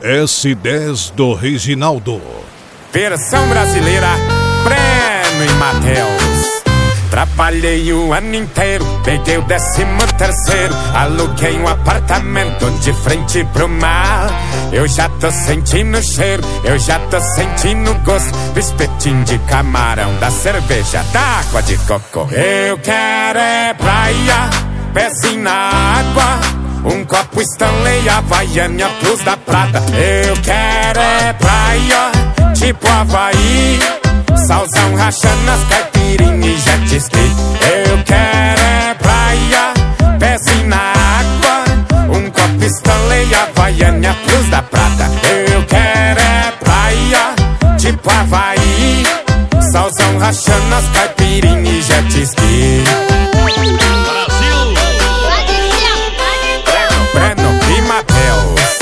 S10 do Reginaldo. Versão brasileira, Breno e Matheus. Trabalhei o ano inteiro, peguei o 13º, aluguei um apartamento de frente pro mar. Eu já tô sentindo o cheiro, eu já tô sentindo o gosto do espetinho de camarão, da cerveja, da água de coco. Eu quero é praia, pezinho na água, um copo Stanley, Havaiana Plus da Prata. Eu quero é praia, tipo Havaí, salzão rachando as caipirinhas e jet ski. Eu quero é praia, pezinho na água, um copo Stanley, Havaiana Plus da Prata. Eu quero é praia, tipo Havaí, salzão rachando as caipirinhas e jet ski. Breno e Matheus.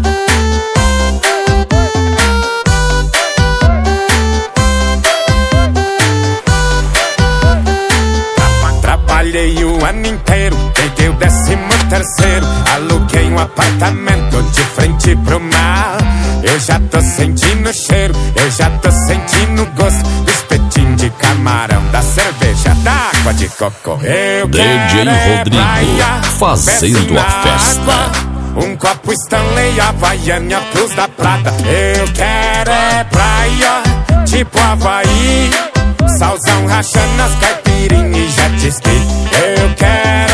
Trabalhei o ano inteiro, peguei o 13º, aluguei um apartamento de frente pro mar. Eu já tô sentindo o cheiro, eu já tô sentindo o gosto do espetinho de camarão, da cerveja, da água de coco. Eu DJ Rodrigo praia, fazendo a festa. Água, um copo Stanley, Havaiana Plus da Prata. Eu quero é praia, tipo Havaí, salzão rachando as caipirinhas e jet ski. Eu quero